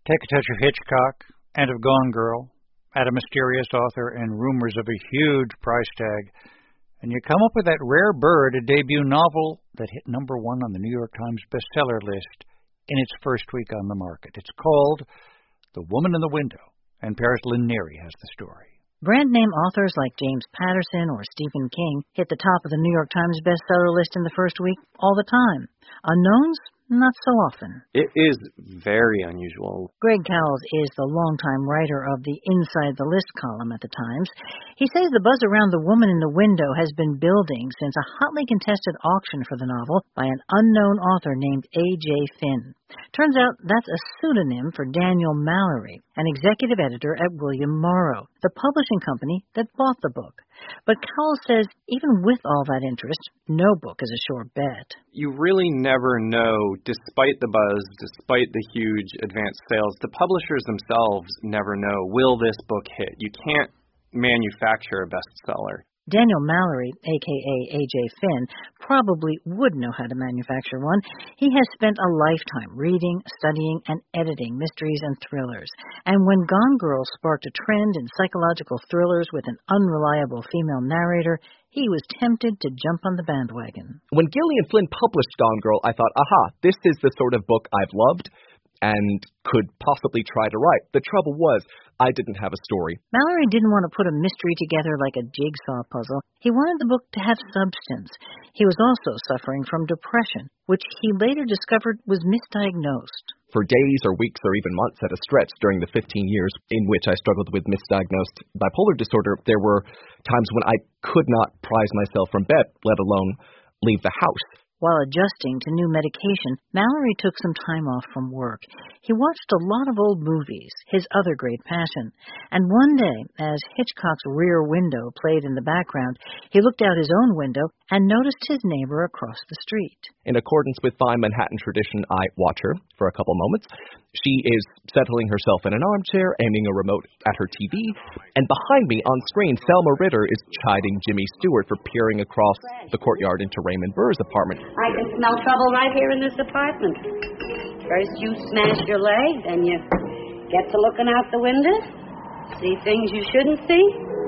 Take a touch of Hitchcock and of Gone Girl, add a mysterious author and rumors of a huge price tag, and you come up with that rare bird, a debut novel that hit #1 on the New York Times bestseller list in its first week on the market. It's called The Woman in the Window, and Paris Lynn Neary has the story. Brand-name authors like James Patterson or Stephen King hit the top of the New York Times bestseller list in the first week all the time. Unknowns? Not so often. It is very unusual. Greg Cowles is the longtime writer of the Inside the List column at the Times. He says the buzz around The Woman in the Window has been building since a hotly contested auction for the novel by an unknown author named A.J. Finn. Turns out that's a pseudonym for Daniel Mallory, an executive editor at William Morrow, the publishing company that bought the book. But Cowles says even with all that interest, no book is a sure bet. You really never know, despite the buzz, despite the huge advanced sales, the publishers themselves never know, will this book hit? You can't manufacture a bestseller. Daniel Mallory, a.k.a. A.J. Finn, probably would know how to manufacture one. He has spent a lifetime reading, studying, and editing mysteries and thrillers. And when Gone Girl sparked a trend in psychological thrillers with an unreliable female narrator, he was tempted to jump on the bandwagon. When Gillian Flynn published Gone Girl, I thought, aha, this is the sort of book I've loved and could possibly try to write. The trouble was, I didn't have a story. Mallory didn't want to put a mystery together like a jigsaw puzzle. He wanted the book to have substance. He was also suffering from depression, which he later discovered was misdiagnosed. For days or weeks or even months at a stretch during the 15 years in which I struggled with misdiagnosed bipolar disorder, there were times when I could not prise myself from bed, let alone leave the house. While adjusting to new medication, Mallory took some time off from work. He watched a lot of old movies, his other great passion. And one day, as Hitchcock's Rear Window played in the background, he looked out his own window and noticed his neighbor across the street. In accordance with fine Manhattan tradition, I watch her for a couple moments. She is settling herself in an armchair, aiming a remote at her TV, and behind me on screen, Selma Ritter is chiding Jimmy Stewart for peering across the courtyard into Raymond Burr's apartment. I can smell trouble right here in this apartment. First you smash your leg, then you get to looking out the window, see things you shouldn't see.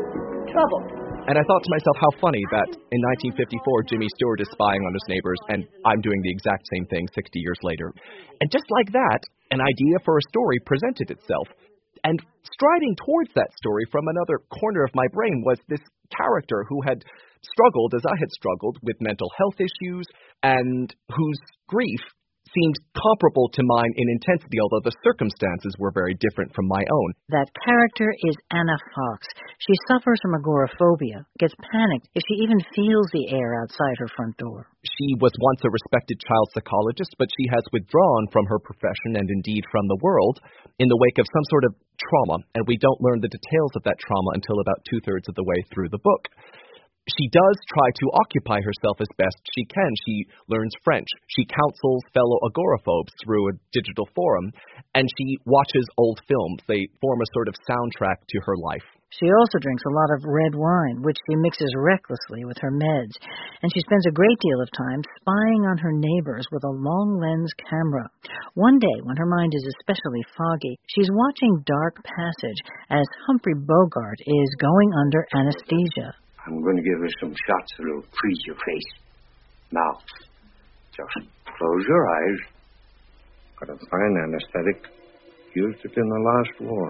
Trouble. And I thought to myself, how funny that in 1954, Jimmy Stewart is spying on his neighbors, and I'm doing the exact same thing 60 years later. And just like that, an idea for a story presented itself. And striding towards that story from another corner of my brain was this character who had struggled, as I had struggled, with mental health issues, and whose grief seemed comparable to mine in intensity, although the circumstances were very different from my own. That character is Anna Fox. She suffers from agoraphobia, gets panicked if she even feels the air outside her front door. She was once a respected child psychologist, but she has withdrawn from her profession and indeed from the world in the wake of some sort of trauma, and we don't learn the details of that trauma until about 2/3 of the way through the book. She does try to occupy herself as best she can. She learns French. She counsels fellow agoraphobes through a digital forum, and she watches old films. They form a sort of soundtrack to her life. She also drinks a lot of red wine, which she mixes recklessly with her meds, and she spends a great deal of time spying on her neighbors with a long-lens camera. One day, when her mind is especially foggy, she's watching Dark Passage as Humphrey Bogart is going under anesthesia. I'm going to give her some shots that'll freeze your face. Now, just close your eyes. Got a fine anesthetic. Used it in the last war.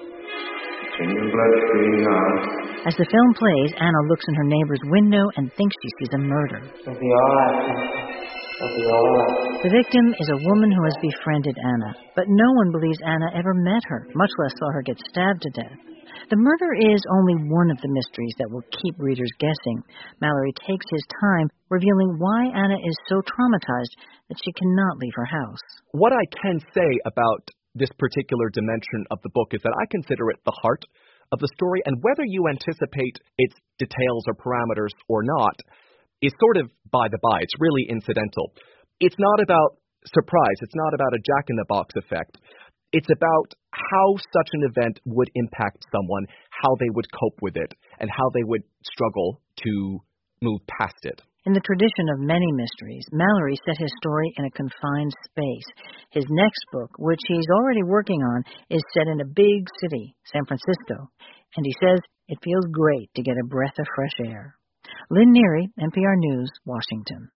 Continue bloodstream now. As the film plays, Anna looks in her neighbor's window and thinks she sees a murder. It'll be all right. It'll be all right. The victim is a woman who has befriended Anna, but no one believes Anna ever met her, much less saw her get stabbed to death. The murder is only one of the mysteries that will keep readers guessing. Mallory takes his time revealing why Anna is so traumatized that she cannot leave her house. What I can say about this particular dimension of the book is that I consider it the heart of the story, and whether you anticipate its details or parameters or not is sort of by the by. It's really incidental. It's not about surprise. It's not about a jack-in-the-box effect. It's about how such an event would impact someone, how they would cope with it, and how they would struggle to move past it. In the tradition of many mysteries, Mallory set his story in a confined space. His next book, which he's already working on, is set in a big city, San Francisco, and he says it feels great to get a breath of fresh air. Lynn Neary, NPR News, Washington.